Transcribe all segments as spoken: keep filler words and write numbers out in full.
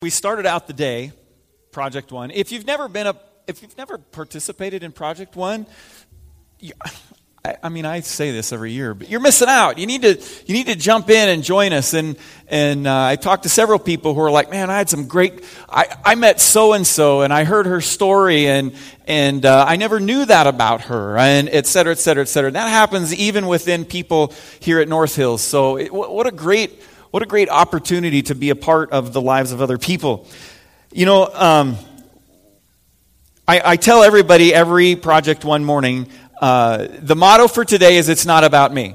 We started out the day, Project One. If you've never been a, if you've never participated in Project One, you, I, I mean, I say this every year, but you're missing out. You need to, you need to jump in and join us. And and uh, I talked to several people who are like, man, I had some great. I, I met so and so, and I heard her story, and and uh, I never knew that about her, and et cetera, et cetera, et cetera. That happens even within people here at North Hills. So it, what a great. What a great opportunity to be a part of the lives of other people. You know, um, I, I tell everybody every Project One morning, uh, the motto for today is "It's not about me."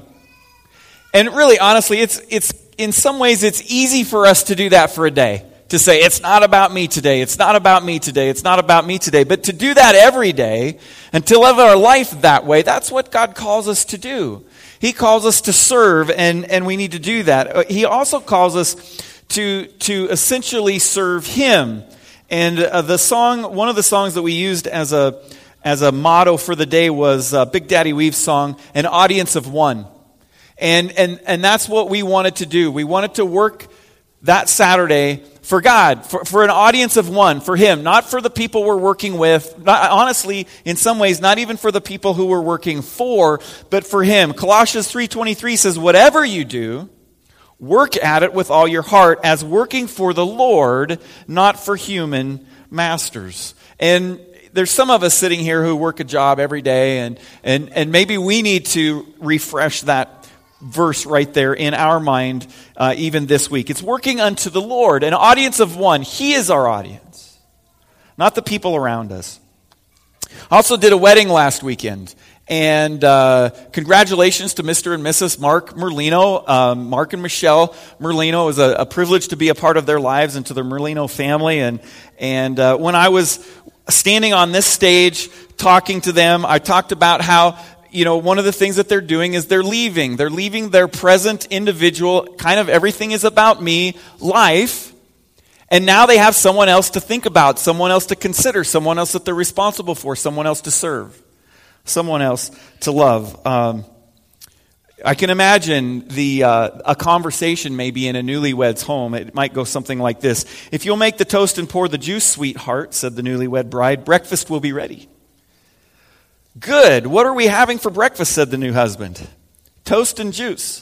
And really, honestly, it's it's in some ways it's easy for us to do that for a day. To say, it's not about me today, it's not about me today, it's not about me today. But to do that every day and to live our life that way, that's what God calls us to do. He calls us to serve, and, and we need to do that. He also calls us to, to essentially serve Him. And uh, the song, one of the songs that we used as a, as a motto for the day was uh, Big Daddy Weave's song, An Audience of One. And, and, and that's what we wanted to do. We wanted to work that Saturday for God, for, for an audience of one, for Him, not for the people we're working with, not, honestly, in some ways, not even for the people who we're working for, but for Him. Colossians three twenty-three says, whatever you do, work at it with all your heart as working for the Lord, not for human masters. And there's some of us sitting here who work a job every day, and, and, and maybe we need to refresh that verse right there in our mind, uh, even this week. It's working unto the Lord, an audience of one. He is our audience, not the people around us. I also did a wedding last weekend, and uh, congratulations to Mister and Missus Mark Merlino. Um, Mark and Michelle Merlino. It was a, a privilege to be a part of their lives and to the Merlino family. And and uh, when I was standing on this stage talking to them, I talked about how, you know, one of the things that they're doing is they're leaving. They're leaving their present individual, kind of everything is about me, life. And now they have someone else to think about, someone else to consider, someone else that they're responsible for, someone else to serve, someone else to love. Um, I can imagine the uh, a conversation maybe in a newlywed's home. It might go something like this. If you'll make the toast and pour the juice, sweetheart, said the newlywed bride, breakfast will be ready. Good. What are we having for breakfast, said the new husband. Toast and juice.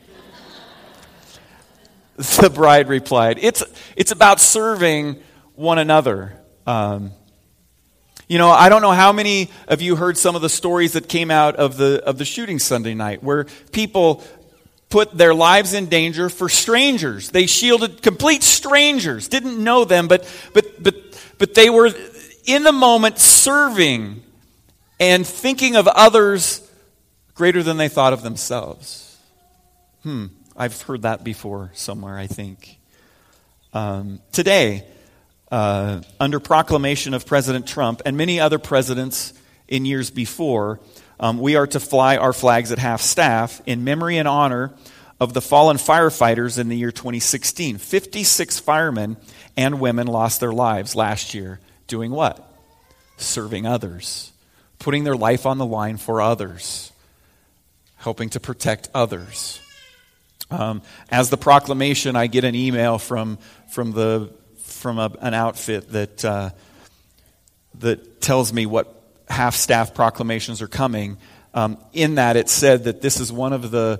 The bride replied, It's it's about serving one another. Um, you know, I don't know how many of you heard some of the stories that came out of the of the shooting Sunday night, where people put their lives in danger for strangers. They shielded complete strangers, didn't know them, but but but but they were in the moment serving and thinking of others greater than they thought of themselves. Hmm, I've heard that before somewhere, I think. Um, today, uh, under proclamation of President Trump and many other presidents in years before, um, we are to fly our flags at half-staff in memory and honor of the fallen firefighters in the year twenty sixteen. fifty-six firemen and women lost their lives last year doing what? Serving others. Putting their life on the line for others, helping to protect others. Um, as the proclamation, I get an email from from the from a, an outfit that uh, that tells me what half-staff proclamations are coming. Um, in that, it said that this is one of the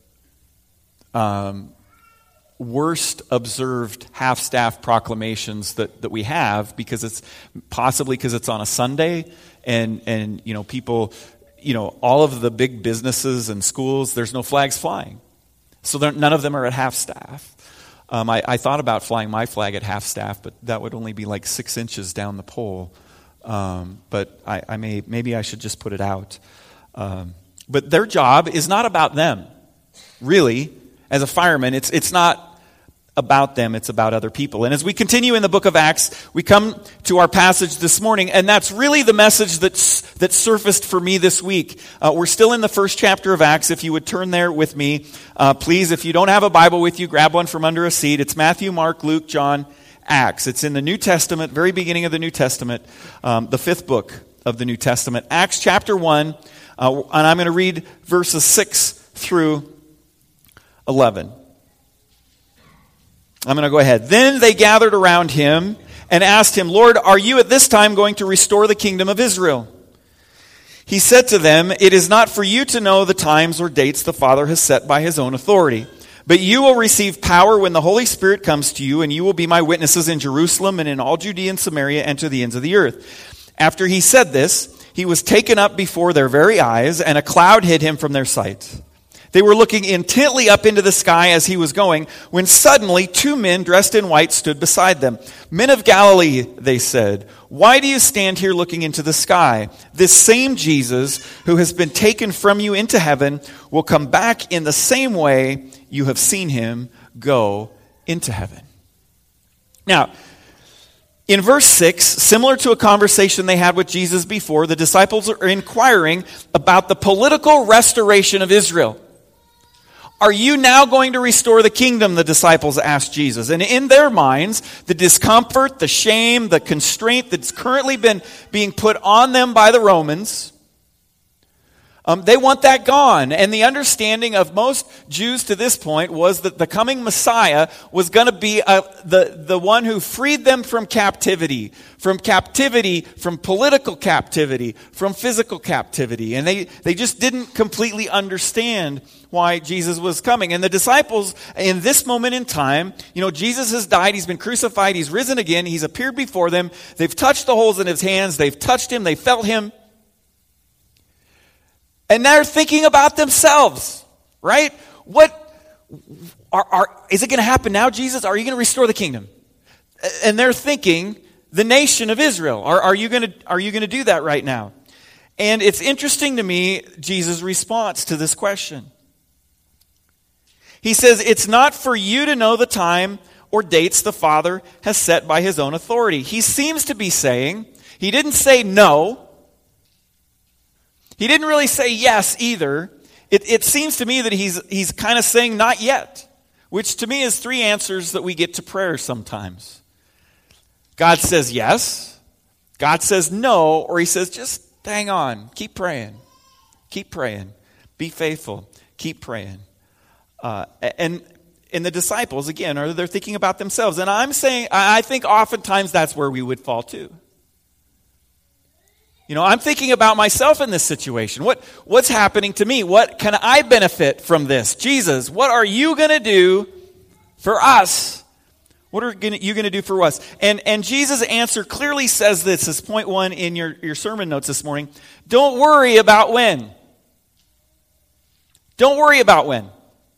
um, worst observed half-staff proclamations that, that we have, because it's possibly because it's on a Sunday. And, and you know, people, you know, all of the big businesses and schools, there's no flags flying. So none of them are at half-staff. Um, I, I thought about flying my flag at half-staff, but that would only be like six inches down the pole. Um, but I, I may maybe I should just put it out. Um, but their job is not about them, really. As a fireman, it's it's not about them, it's about other people. And as we continue in the book of Acts, we come to our passage this morning, and that's really the message that's, that surfaced for me this week. Uh, we're still in the first chapter of Acts. If you would turn there with me, uh, please. If you don't have a Bible with you, grab one from under a seat. It's Matthew, Mark, Luke, John, Acts. It's in the New Testament, very beginning of the New Testament, um, the fifth book of the New Testament. Acts chapter one, uh, and I'm going to read verses six through eleven. I'm going to go ahead. Then they gathered around him and asked him, Lord, are you at this time going to restore the kingdom of Israel? He said to them, it is not for you to know the times or dates the Father has set by his own authority. But you will receive power when the Holy Spirit comes to you, and you will be my witnesses in Jerusalem and in all Judea and Samaria and to the ends of the earth. After he said this, he was taken up before their very eyes, and a cloud hid him from their sight. They were looking intently up into the sky as he was going, when suddenly two men dressed in white stood beside them. Men of Galilee, they said, why do you stand here looking into the sky? This same Jesus who has been taken from you into heaven will come back in the same way you have seen him go into heaven. Now, in verse six, similar to a conversation they had with Jesus before, the disciples are inquiring about the political restoration of Israel. Are you now going to restore the kingdom, the disciples asked Jesus. And in their minds, the discomfort, the shame, the constraint that's currently been being put on them by the Romans, um, they want that gone. And the understanding of most Jews to this point was that the coming Messiah was going to be uh, the, the one who freed them from captivity, from captivity, from political captivity, from physical captivity. And they, they just didn't completely understand why Jesus was coming. And the disciples, in this moment in time, you know, Jesus has died, he's been crucified, he's risen again, he's appeared before them, they've touched the holes in his hands, they've touched him, they felt him. And they're thinking about themselves, right? What are, are is it going to happen now, Jesus? Are you going to restore the kingdom? And they're thinking the nation of Israel. Are, are you going to are you going to do that right now? And it's interesting to me, Jesus' response to this question. He says, it's not for you to know the time or dates the Father has set by his own authority. He seems to be saying, he didn't say no. He didn't really say yes either. It, it seems to me that he's, he's kind of saying not yet, which to me is three answers that we get to prayer sometimes. God says yes, God says no, or he says just hang on, keep praying, keep praying, be faithful, keep praying. Uh, and and the disciples, again, are they're thinking about themselves. And I'm saying, I think oftentimes that's where we would fall too. You know, I'm thinking about myself in this situation. What what's happening to me? What can I benefit from this? Jesus, what are you going to do for us? What are you going to do for us? And and Jesus' answer clearly says this, as point one in your, your sermon notes this morning. Don't worry about when. Don't worry about when.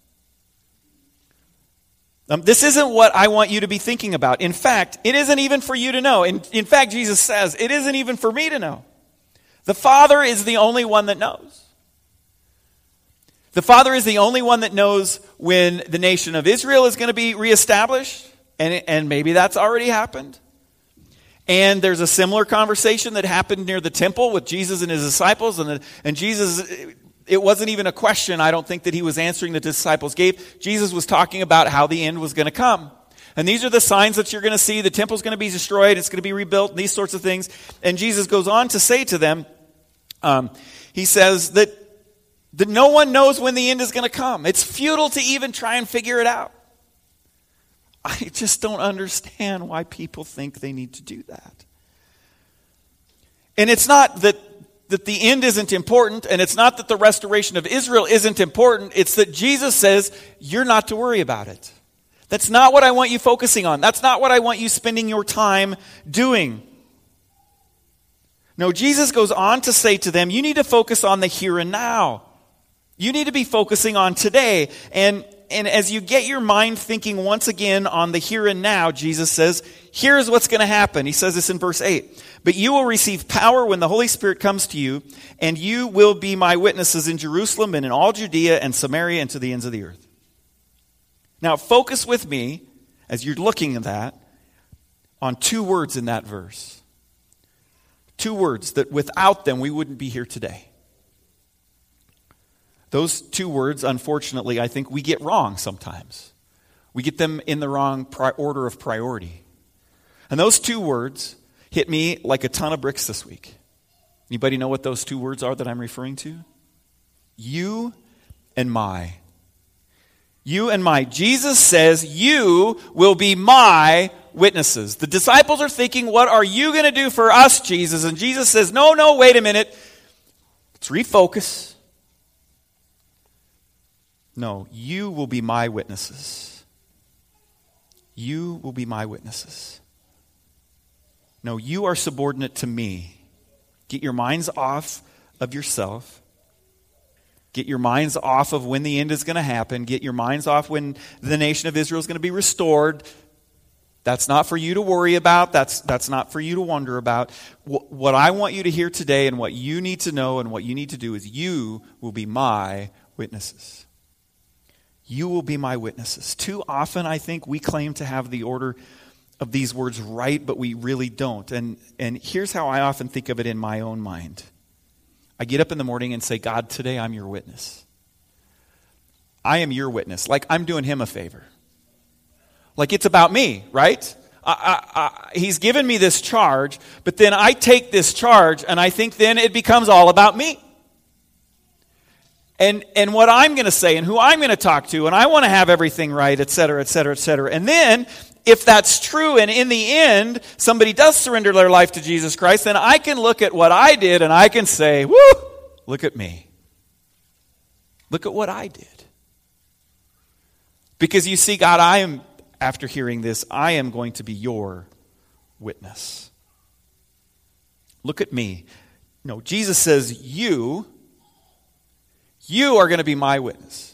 Um, this isn't what I want you to be thinking about. In fact, it isn't even for you to know. In, in fact, Jesus says, it isn't even for me to know. The Father is the only one that knows. The Father is the only one that knows when the nation of Israel is going to be reestablished, and, and maybe that's already happened. And there's a similar conversation that happened near the temple with Jesus and his disciples, and, the, and Jesus, it wasn't even a question, I don't think, that he was answering the disciples gave. Jesus was talking about how the end was going to come. And these are the signs that you're going to see. The temple's going to be destroyed, it's going to be rebuilt, and these sorts of things. And Jesus goes on to say to them, Um, he says that, that no one knows when the end is going to come. It's futile to even try and figure it out. I just don't understand why people think they need to do that. And it's not that, that the end isn't important, and it's not that the restoration of Israel isn't important. It's that Jesus says, you're not to worry about it. That's not what I want you focusing on. That's not what I want you spending your time doing. No, Jesus goes on to say to them, you need to focus on the here and now. You need to be focusing on today. And, and as you get your mind thinking once again on the here and now, Jesus says, here's what's going to happen. He says this in verse eight. But you will receive power when the Holy Spirit comes to you, and you will be my witnesses in Jerusalem and in all Judea and Samaria and to the ends of the earth. Now, focus with me, as you're looking at that, on two words in that verse. Two words that without them we wouldn't be here today. Those two words, unfortunately, I think we get wrong sometimes. We get them in the wrong pri- order of priority. And those two words hit me like a ton of bricks this week. Anybody know what those two words are that I'm referring to? You and my. You and my. Jesus says, you will be my witnesses. The disciples are thinking, what are you going to do for us, Jesus? And Jesus says, no, no, wait a minute. Let's refocus. No, you will be my witnesses. You will be my witnesses. No, you are subordinate to me. Get your minds off of yourself. Get your minds off of when the end is going to happen. Get your minds off when the nation of Israel is going to be restored. That's not for you to worry about. That's, that's not for you to wonder about. What, what I want you to hear today and what you need to know and what you need to do is you will be my witnesses. You will be my witnesses. Too often, I think, we claim to have the order of these words right, but we really don't. And, and here's how I often think of it in my own mind. I get up in the morning and say, God, today I'm your witness. I am your witness. Like I'm doing him a favor. Like it's about me, right? I, I, I, he's given me this charge, but then I take this charge and I think then it becomes all about me. And and what I'm going to say and who I'm going to talk to, and I want to have everything right, et cetera, et cetera, et cetera. And then, if that's true, and in the end, somebody does surrender their life to Jesus Christ, then I can look at what I did and I can say, woo, look at me. Look at what I did. Because you see, God, I am, after hearing this, I am going to be your witness. Look at me. No, Jesus says, you... You are going to be my witness.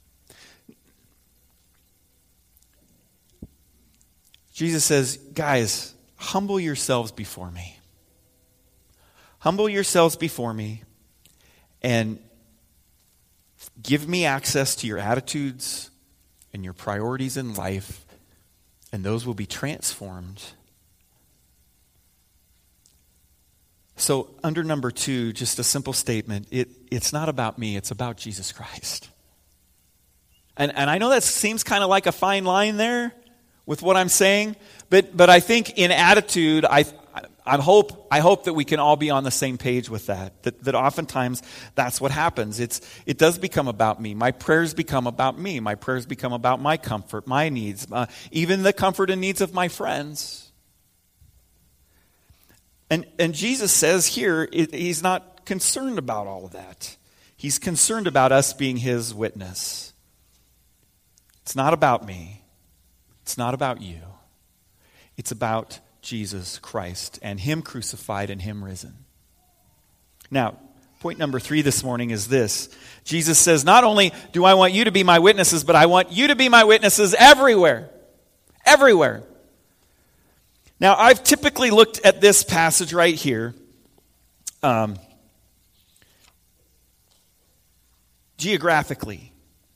Jesus says, guys, humble yourselves before me. Humble yourselves before me and give me access to your attitudes and your priorities in life, and those will be transformed. So under number two, just a simple statement. It, it's not about me. It's about Jesus Christ. And, and I know that seems kind of like a fine line there with what I'm saying. But, but I think in attitude, I, I, hope, I hope that we can all be on the same page with that. That, that oftentimes that's what happens. It's, it does become about me. My prayers become about me. My prayers become about my comfort, my needs, uh, even the comfort and needs of my friends. And, and Jesus says here, it, he's not concerned about all of that. He's concerned about us being his witness. It's not about me. It's not about you. It's about Jesus Christ and him crucified and him risen. Now, point number three this morning is this. Jesus says, not only do I want you to be my witnesses, but I want you to be my witnesses everywhere. Everywhere. Now, I've typically looked at this passage right here um, geographically.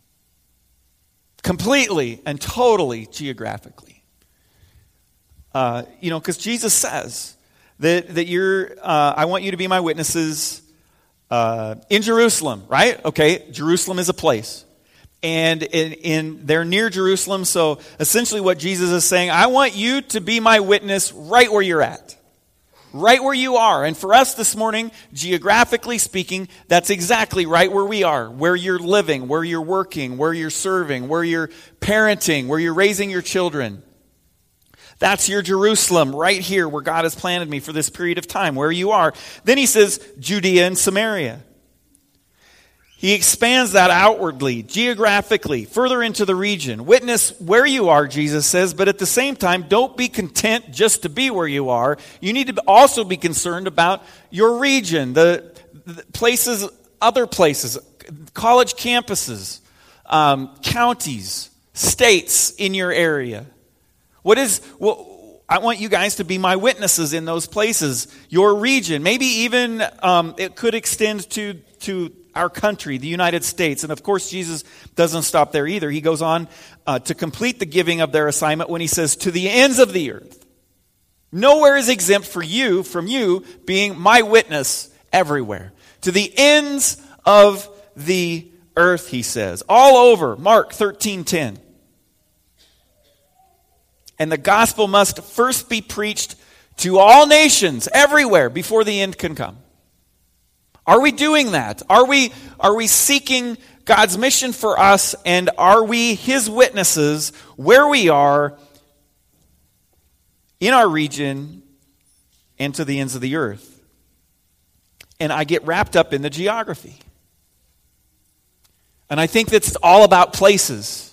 Completely and totally geographically. Uh, you know, because Jesus says that, that you're, uh, I want you to be my witnesses uh, in Jerusalem, right? Okay, Jerusalem is a place. And in, in they're near Jerusalem, so essentially what Jesus is saying, I want you to be my witness right where you're at. Right where you are. And for us this morning, geographically speaking, that's exactly right where we are. Where you're living, where you're working, where you're serving, where you're parenting, where you're raising your children. That's your Jerusalem right here where God has planted me for this period of time, where you are. Then he says Judea and Samaria. He expands that outwardly, geographically, further into the region. Witness where you are, Jesus says, but at the same time, don't be content just to be where you are. You need to also be concerned about your region, the, the places, other places, college campuses, um, counties, states in your area. What is, well, I want you guys to be my witnesses in those places, your region. Maybe even um, it could extend to, to our country, the United States. And of course, Jesus doesn't stop there either. He goes on uh, to complete the giving of their assignment when he says, to the ends of the earth. Nowhere is exempt for you, from you being my witness everywhere. To the ends of the earth, he says. All over, Mark thirteen ten. And the gospel must first be preached to all nations, everywhere, before the end can come. Are we doing that? Are we, are we seeking God's mission for us, and are we his witnesses where we are in our region and to the ends of the earth? And I get wrapped up in the geography. And I think that's all about places.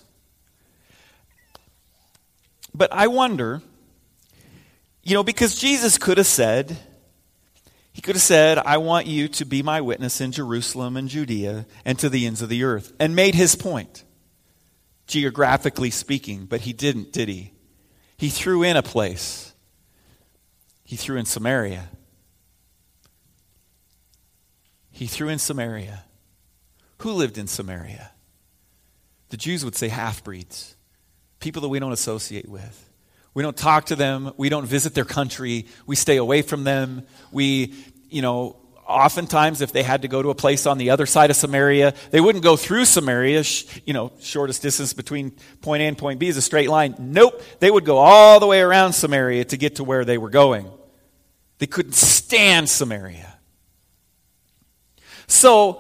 But I wonder, you know, because Jesus could have said, he could have said, I want you to be my witness in Jerusalem and Judea and to the ends of the earth, and made his point, geographically speaking. But he didn't, did he? He threw in a place. He threw in Samaria. He threw in Samaria. Who lived in Samaria? The Jews would say half-breeds, people that we don't associate with. We don't talk to them. We don't visit their country. We stay away from them. We, you know, oftentimes if they had to go to a place on the other side of Samaria, they wouldn't go through Samaria. You know, shortest distance between point A and point B is a straight line. Nope. They would go all the way around Samaria to get to where they were going. They couldn't stand Samaria. So,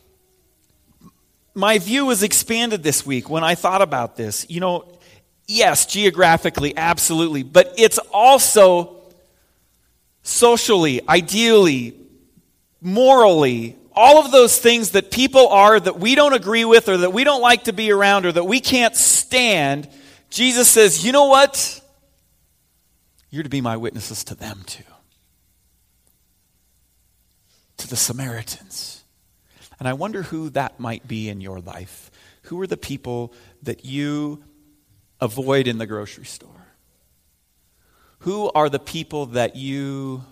my view was expanded this week when I thought about this. You know, yes, geographically, absolutely. But it's also socially, ideally, morally, all of those things that people are that we don't agree with or that we don't like to be around or that we can't stand. Jesus says, you know what? You're to be my witnesses to them too. To the Samaritans. And I wonder who that might be in your life. Who are the people that you avoid in the grocery store? Who are the people that you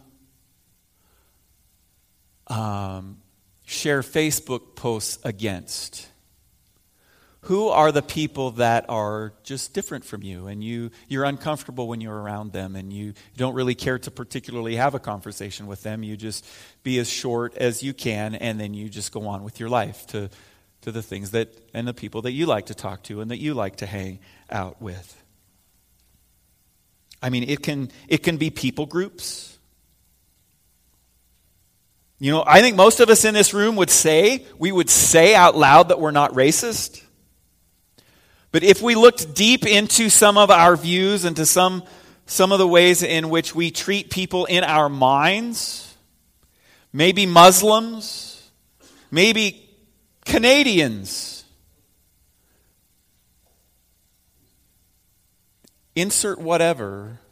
um, share Facebook posts against? Who are the people that are just different from you and you, you're uncomfortable when you're around them and you don't really care to particularly have a conversation with them? You just be as short as you can and then you just go on with your life to, to the things that and the people that you like to talk to and that you like to hang out with. I mean, it can it can be people groups. You know, I think most of us in this room would say, we would say out loud that we're not racist. But if we looked deep into some of our views and to some, some of the ways in which we treat people in our minds, maybe Muslims, maybe Canadians, insert whatever,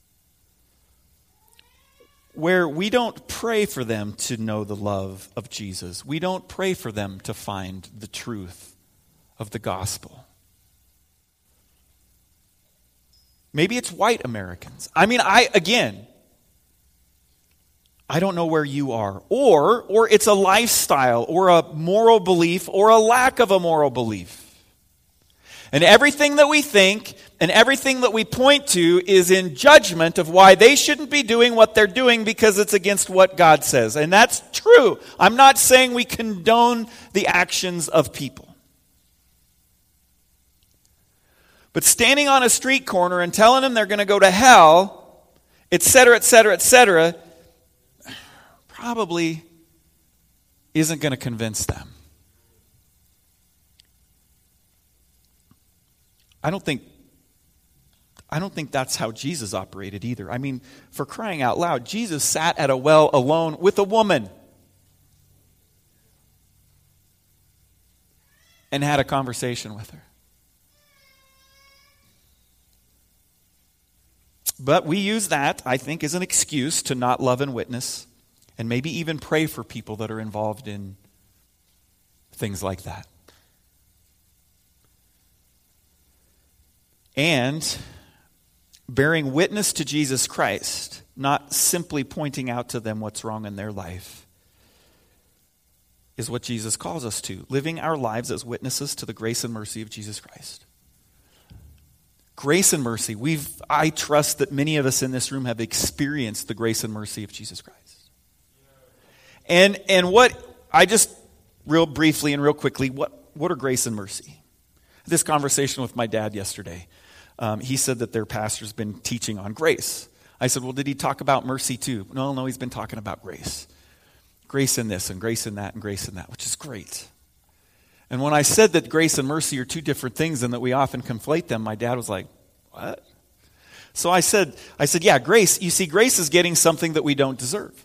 where we don't pray for them to know the love of Jesus. We don't pray for them to find the truth of the gospel. Maybe it's white Americans. I mean, I, again, I don't know where you are. Or, or it's a lifestyle or a moral belief or a lack of a moral belief. And everything that we think and everything that we point to is in judgment of why they shouldn't be doing what they're doing because it's against what God says. And that's true. I'm not saying we condone the actions of people. But standing on a street corner and telling them they're going to go to hell, et cetera, et cetera, et cetera, probably isn't going to convince them. I don't think I don't think that's how Jesus operated either. I mean, for crying out loud, Jesus sat at a well alone with a woman and had a conversation with her. But we use that, I think, as an excuse to not love and witness and maybe even pray for people that are involved in things like that. And bearing witness to Jesus Christ, not simply pointing out to them what's wrong in their life, is what Jesus calls us to. Living our lives as witnesses to the grace and mercy of Jesus Christ. Grace and mercy. We've, I trust that many of us in this room have experienced the grace and mercy of Jesus Christ. And and what, I just, real briefly and real quickly, what, what are grace and mercy? This conversation with my dad yesterday. Um, he said that their pastor's been teaching on grace. I said, well, did he talk about mercy too? No, no, he's been talking about grace. Grace in this and grace in that and grace in that, which is great. And when I said that grace and mercy are two different things and that we often conflate them, my dad was like, what? So I said, I said, yeah, grace, you see, grace is getting something that we don't deserve.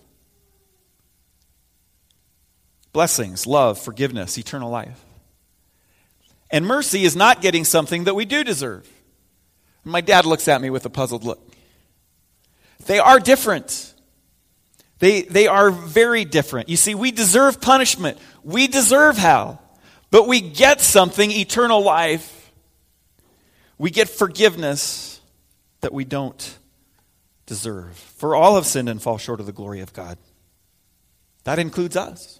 Blessings, love, forgiveness, eternal life. And mercy is not getting something that we do deserve. And my dad looks at me with a puzzled look. They are different. They, they are very different. You see, we deserve punishment. We deserve hell. But we get something, eternal life. We get forgiveness that we don't deserve. For all have sinned and fall short of the glory of God. That includes us.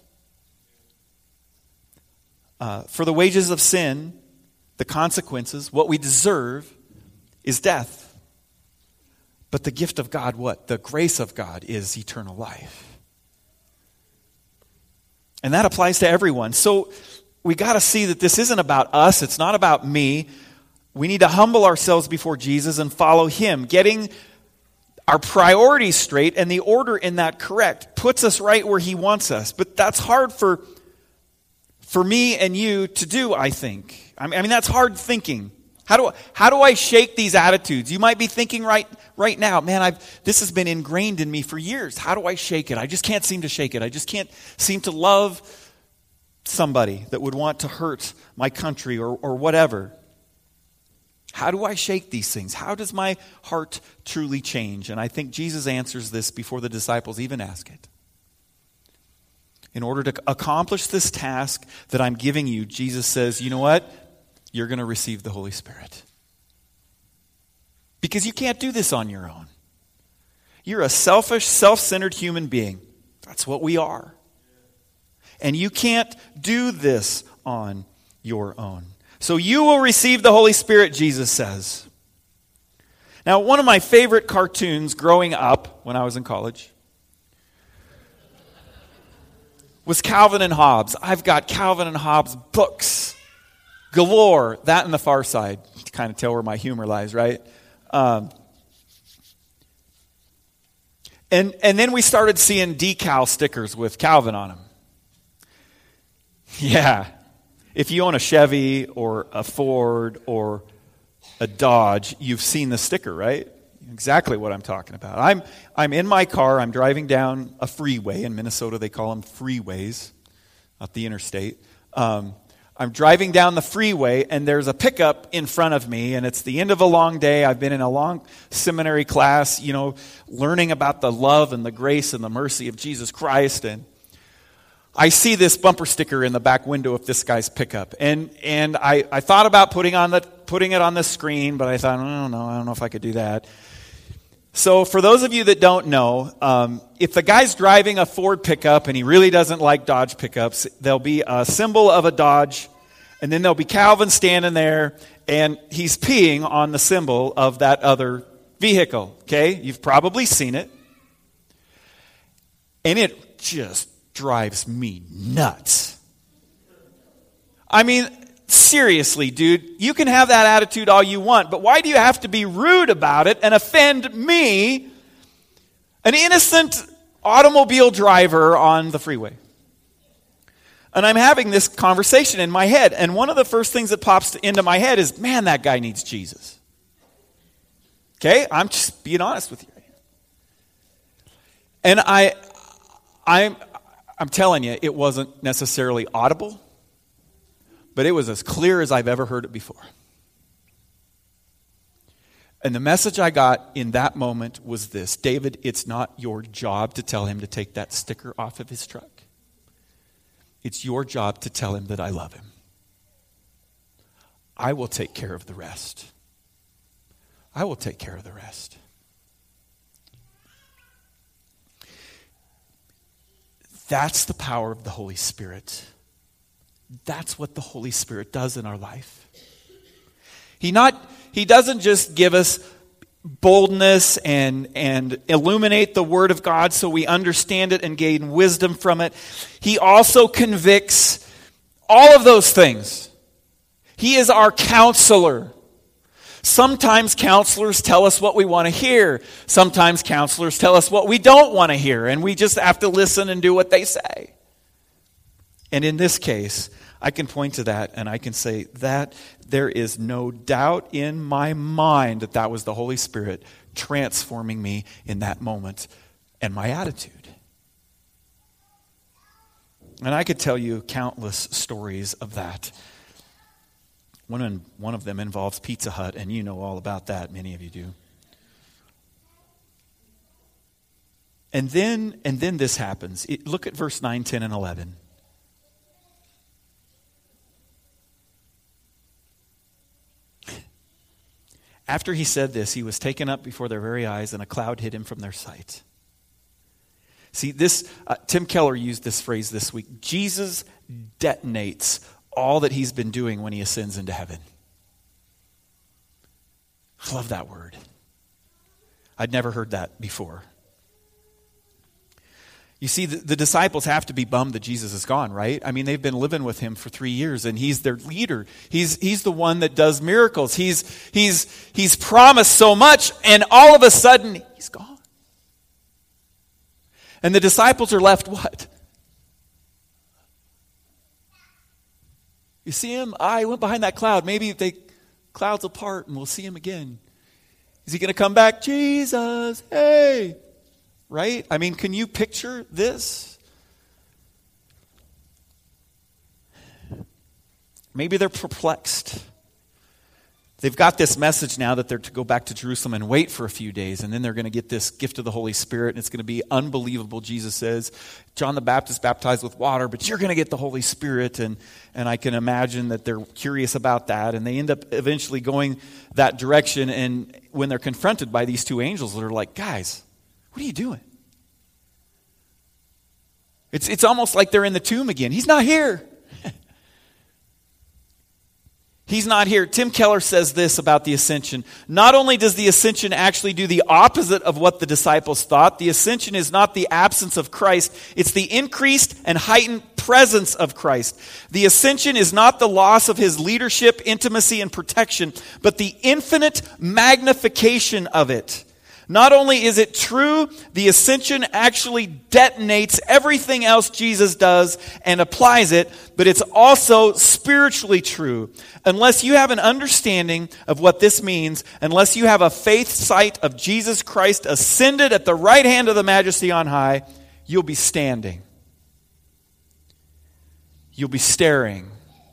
Uh, for the wages of sin, the consequences, what we deserve is death. But the gift of God, what? The grace of God is eternal life. And that applies to everyone. So we got to see that this isn't about us. It's not about me. We need to humble ourselves before Jesus and follow him. Getting our priorities straight and the order in that correct puts us right where he wants us. But that's hard for, for me and you to do, I think. I mean, I mean that's hard thinking. How do, how do I shake these attitudes? You might be thinking right, right now, man, I've, this has been ingrained in me for years. How do I shake it? I just can't seem to shake it. I just can't seem to love somebody that would want to hurt my country or, or whatever. How do I shake these things? How does my heart truly change? And I think Jesus answers this before the disciples even ask it. In order to accomplish this task that I'm giving you, Jesus says, you know what? You're going to receive the Holy Spirit. Because you can't do this on your own. You're a selfish, self-centered human being. That's what we are. And you can't do this on your own. So you will receive the Holy Spirit, Jesus says. Now, one of my favorite cartoons growing up when I was in college was Calvin and Hobbes. I've got Calvin and Hobbes books galore. That and The Far Side. You can kind of tell where my humor lies, right? Um, and, and then we started seeing decal stickers with Calvin on them. Yeah. If you own a Chevy or a Ford or a Dodge, you've seen the sticker, right? Exactly what I'm talking about. I'm I'm in my car. I'm driving down a freeway. In Minnesota, they call them freeways, not the interstate. Um, I'm driving down the freeway, and there's a pickup in front of me, and it's the end of a long day. I've been in a long seminary class, you know, learning about the love and the grace and the mercy of Jesus Christ, and I see this bumper sticker in the back window of this guy's pickup, and and I, I thought about putting on the putting it on the screen, but I thought, I don't know, I don't know if I could do that. So for those of you that don't know, um, if the guy's driving a Ford pickup and he really doesn't like Dodge pickups, there'll be a symbol of a Dodge, and then there'll be Calvin standing there, and he's peeing on the symbol of that other vehicle. Okay, you've probably seen it, and it just drives me nuts. I mean, seriously, dude, you can have that attitude all you want, but why do you have to be rude about it and offend me, an innocent automobile driver on the freeway? And I'm having this conversation in my head, and one of the first things that pops into my head is, man, that guy needs Jesus. Okay? I'm just being honest with you. And I, I'm... I'm telling you, it wasn't necessarily audible, but it was as clear as I've ever heard it before. And the message I got in that moment was this: David, it's not your job to tell him to take that sticker off of his truck. It's your job to tell him that I love him. I will take care of the rest. I will take care of the rest. That's the power of the Holy Spirit. That's what the Holy Spirit does in our life. He not he doesn't just give us boldness and, and illuminate the Word of God so we understand it and gain wisdom from it. He also convicts all of those things. He is our counselor. Sometimes counselors tell us what we want to hear. Sometimes counselors tell us what we don't want to hear, and we just have to listen and do what they say. And in this case, I can point to that and I can say that there is no doubt in my mind that that was the Holy Spirit transforming me in that moment and my attitude. And I could tell you countless stories of that. One, in, one of them involves Pizza Hut, and you know all about that. Many of you do. And then, and then this happens. It, look at verse nine, ten, and eleven. After he said this, he was taken up before their very eyes, and a cloud hid him from their sight. See, this uh, Tim Keller used this phrase this week. Jesus detonates all that he's been doing when he ascends into heaven. I love that word. I'd never heard that before. You see, the, the disciples have to be bummed that Jesus is gone, right? I mean, they've been living with him for three years, and he's their leader. He's he's the one that does miracles. He's he's he's promised so much, and all of a sudden, he's gone. And the disciples are left what? You see him? I went behind that cloud. Maybe they clouds apart, and we'll see him again. Is he going to come back? Jesus, hey! Right? I mean, can you picture this? Maybe they're perplexed. They've got this message now that they're to go back to Jerusalem and wait for a few days, and then they're going to get this gift of the Holy Spirit, and it's going to be unbelievable. Jesus says, John the Baptist baptized with water, but you're going to get the Holy Spirit, and, and I can imagine that they're curious about that, and they end up eventually going that direction, and when they're confronted by these two angels, they're like, guys, what are you doing? It's, it's almost like they're in the tomb again. He's not here. He's not here. Tim Keller says this about the ascension. Not only does the ascension actually do the opposite of what the disciples thought, the ascension is not the absence of Christ, it's the increased and heightened presence of Christ. The ascension is not the loss of his leadership, intimacy, and protection, but the infinite magnification of it. Not only is it true, the ascension actually detonates everything else Jesus does and applies it, but it's also spiritually true. Unless you have an understanding of what this means, unless you have a faith sight of Jesus Christ ascended at the right hand of the Majesty on high, you'll be standing. You'll be staring.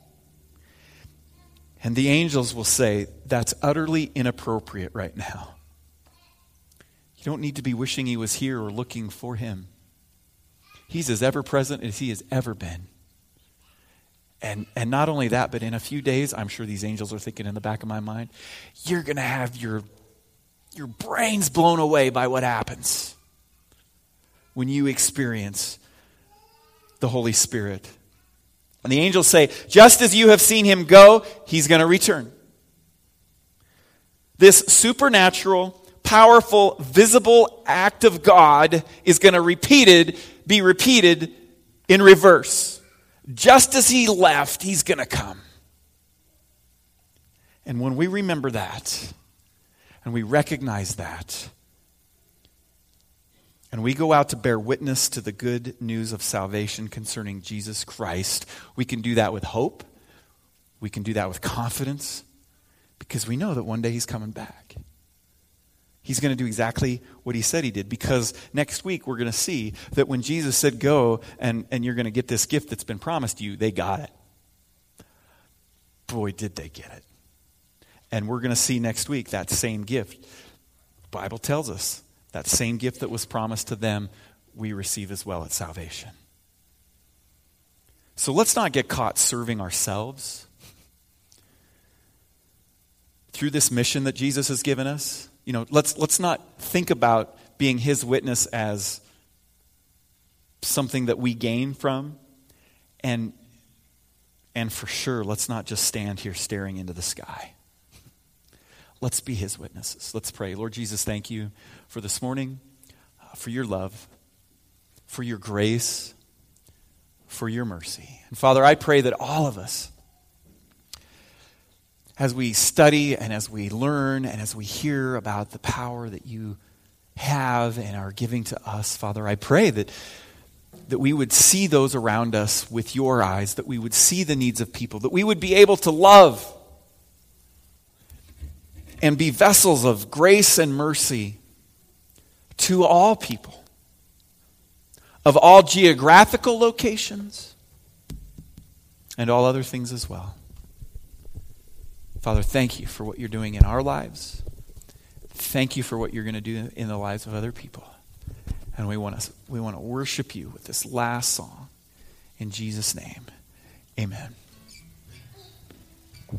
And the angels will say, that's utterly inappropriate right now. You don't need to be wishing he was here or looking for him. He's as ever present as he has ever been. And and not only that, but in a few days, I'm sure these angels are thinking in the back of my mind, you're going to have your, your brains blown away by what happens when you experience the Holy Spirit. And the angels say, just as you have seen him go, he's going to return. This supernatural, powerful, visible act of God is going to repeated, be repeated in reverse. Just as he left, he's going to come. And when we remember that, and we recognize that, and we go out to bear witness to the good news of salvation concerning Jesus Christ, we can do that with hope. We can do that with confidence, because we know that one day he's coming back. He's going to do exactly what he said he did, because next week we're going to see that when Jesus said go and, and you're going to get this gift that's been promised you, they got it. Boy, did they get it. And we're going to see next week that same gift. The Bible tells us that same gift that was promised to them, we receive as well at salvation. So let's not get caught serving ourselves through this mission that Jesus has given us. You know, let's let's not think about being his witness as something that we gain from. And and for sure, let's not just stand here staring into the sky. Let's be his witnesses. Let's pray. Lord Jesus, thank you for this morning, uh, for your love, for your grace, for your mercy. And Father, I pray that all of us, as we study and as we learn and as we hear about the power that you have and are giving to us, Father, I pray that that we would see those around us with your eyes, that we would see the needs of people, that we would be able to love and be vessels of grace and mercy to all people, of all geographical locations, and all other things as well. Father, thank you for what you're doing in our lives. Thank you for what you're going to do in the lives of other people. And we want to we want to worship you with this last song. In Jesus' name, amen.